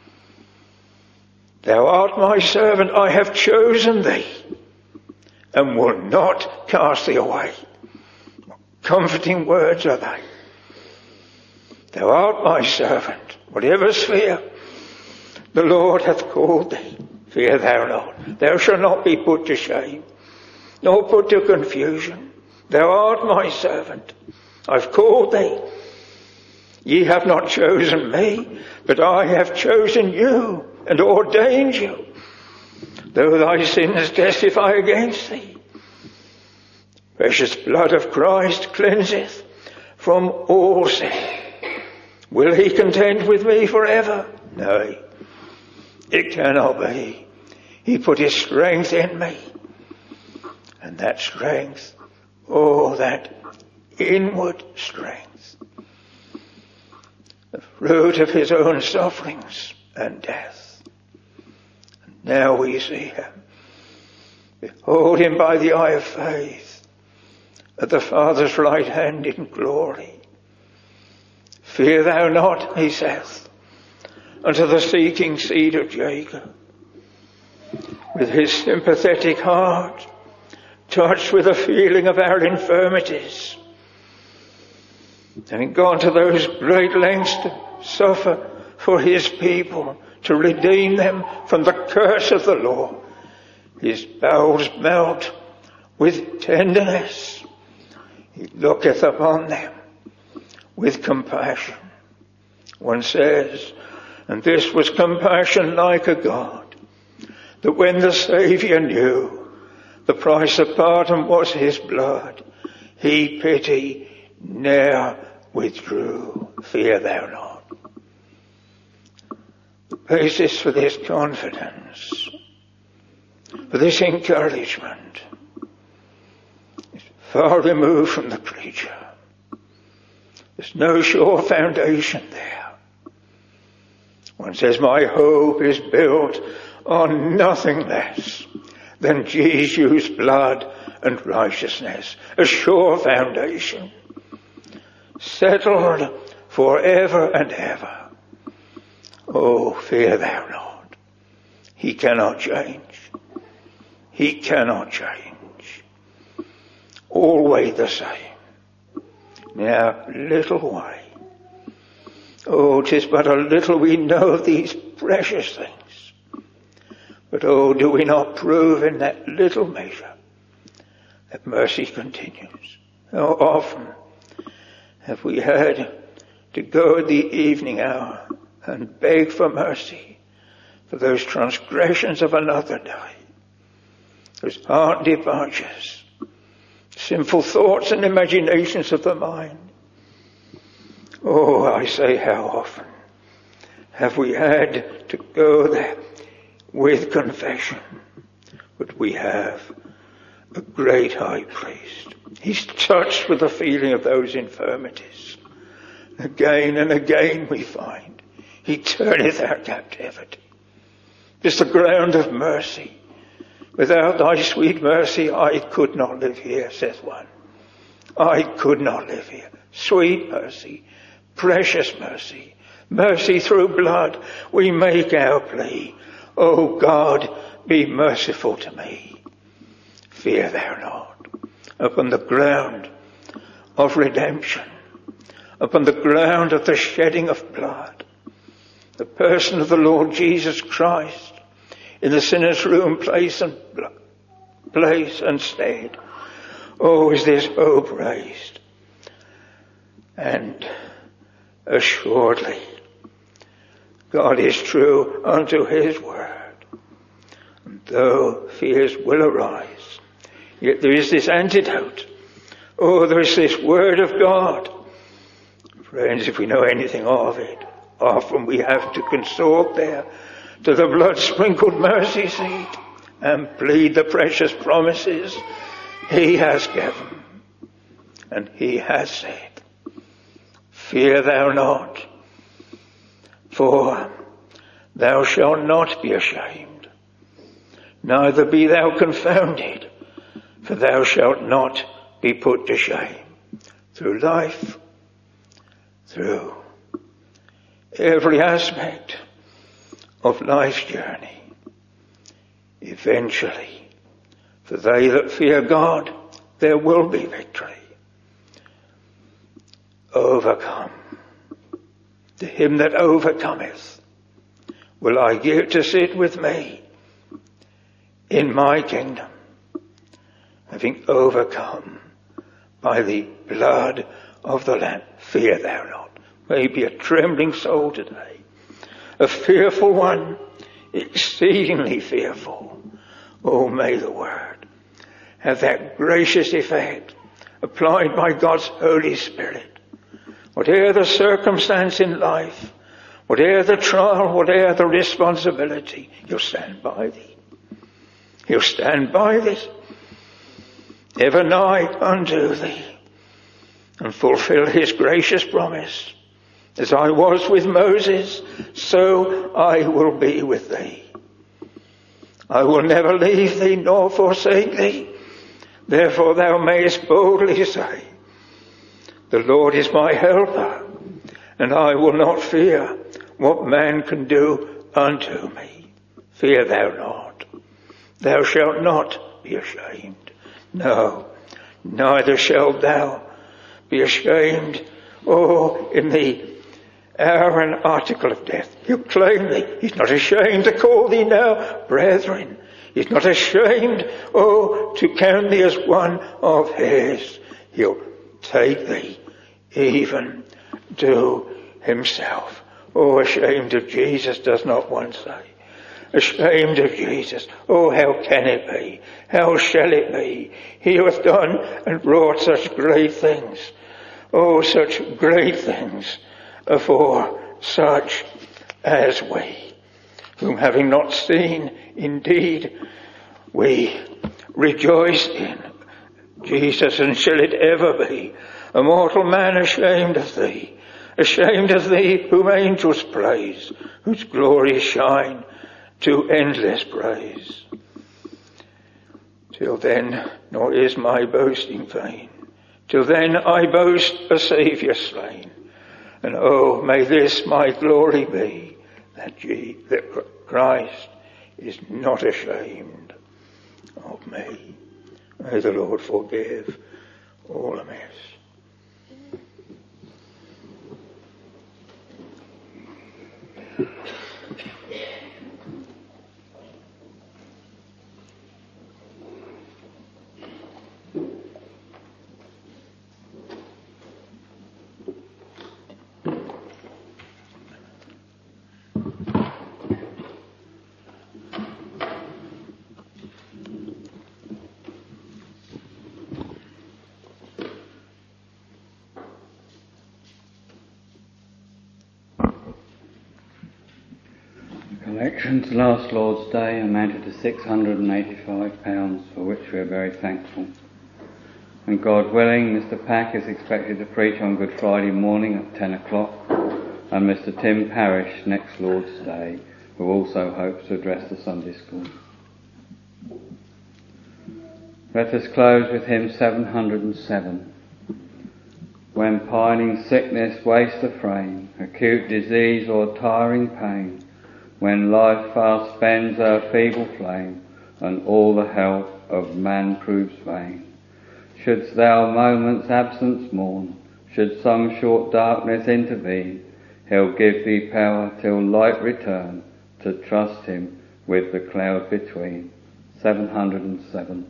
Thou art my servant. I have chosen thee and will not cast thee away. What comforting words are they? Thou art my servant. Whatever sphere the Lord hath called thee, fear thou not. Thou shalt not be put to shame, nor put to confusion. Thou art my servant. I've called thee. Ye have not chosen me, but I have chosen you and ordained you, though thy sins testify against thee. Precious blood of Christ cleanseth from all sin. Will he contend with me forever? Nay, it cannot be. He put his strength in me. And that strength, oh, that inward strength, the fruit of his own sufferings and death. And now we see him. Behold him by the eye of faith at the Father's right hand in glory. Fear thou not, he saith, unto the seeking seed of Jacob. With his sympathetic heart, touched with a feeling of our infirmities, having gone to those great lengths to suffer for his people, to redeem them from the curse of the law, his bowels melt with tenderness. He looketh upon them with compassion. One says, and this was compassion like a God, that when the Saviour knew the price of pardon was his blood, he pity ne'er withdrew. Fear thou not. The basis for this confidence, for this encouragement, is far removed from the preacher. There's no sure foundation there. One says, my hope is built on nothing less than Jesus' blood and righteousness. A sure foundation, settled forever and ever. Oh, fear thou not. He cannot change. He cannot change. Always the same. Now, little way. Oh, 'tis but a little we know of these precious things. But oh, do we not prove in that little measure that mercy continues? How often have we had to go at the evening hour and beg for mercy for those transgressions of another day, those heart departures, sinful thoughts and imaginations of the mind. Oh, I say, how often have we had to go there with confession? But we have, a great high priest. He's touched with the feeling of those infirmities. Again and again we find he turneth our captivity. It's the ground of mercy. Without thy sweet mercy I could not live here, saith one. I could not live here. Sweet mercy, precious mercy, mercy through blood, we make our plea. O God, be merciful to me. Fear thou not. Upon the ground of redemption, upon the ground of the shedding of blood, the person of the Lord Jesus Christ, in the sinner's room, place and place and stead. Oh, is this hope raised? And assuredly, God is true unto his word. And though fears will arise, yet there is this antidote. Oh, there is this word of God. Friends, if we know anything of it, often we have to consort there to the blood-sprinkled mercy seat and plead the precious promises he has given. And he has said, fear thou not, for thou shalt not be ashamed, neither be thou confounded, for thou shalt not be put to shame. Through life, through every aspect of life's journey, eventually, for they that fear God, there will be victory. Overcome. To him that overcometh will I give to sit with me in my kingdom, having overcome by the blood of the Lamb. Fear thou not. Maybe a trembling soul today, a fearful one, exceedingly fearful. Oh, may the word have that gracious effect applied by God's Holy Spirit. Whatever the circumstance in life, whatever the trial, whatever the responsibility, he'll stand by thee. He'll stand by thee, ever nigh unto thee, and fulfill his gracious promise. As I was with Moses, so I will be with thee. I will never leave thee nor forsake thee. Therefore thou mayest boldly say, the Lord is my helper, and I will not fear what man can do unto me. Fear thou not. Thou shalt not be ashamed. No, neither shalt thou be ashamed. Oh, in the hour and article of death, he'll claim thee. He's not ashamed to call thee now brethren. He's not ashamed, oh, to count thee as one of his. He'll take thee even to himself. Oh, ashamed of Jesus does not one say. Ashamed of Jesus. Oh, how can it be? How shall it be? He who hath done and wrought such great things. Oh, such great things for such as we, whom having not seen, indeed, we rejoice in. Jesus, and shall it ever be, a mortal man ashamed of thee, ashamed of thee whom angels praise, whose glories shine to endless praise. Till then, nor is my boasting vain. Till then I boast a Saviour slain. And oh, may this my glory be, that, G- that Christ is not ashamed of me. May the Lord forgive all amiss. Collections last Lord's Day amounted to six hundred eighty-five pounds, for which we are very thankful. And God willing, Mister Pack is expected to preach on Good Friday morning at ten o'clock, and Mister Tim Parrish next Lord's Day, who also hopes to address the Sunday school. Let us close with hymn seven hundred seven. When pining sickness wastes the frame, acute disease or tiring pain, when life fast spends her feeble flame, and all the help of man proves vain, shouldst thou moment's absence mourn, should some short darkness intervene, he'll give thee power till light return, to trust him with the cloud between. seven hundred seven.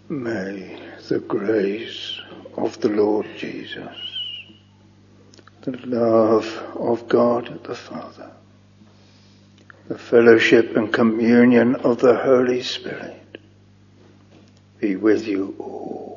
May the grace of the Lord Jesus, the love of God the Father, the fellowship and communion of the Holy Spirit be with you all.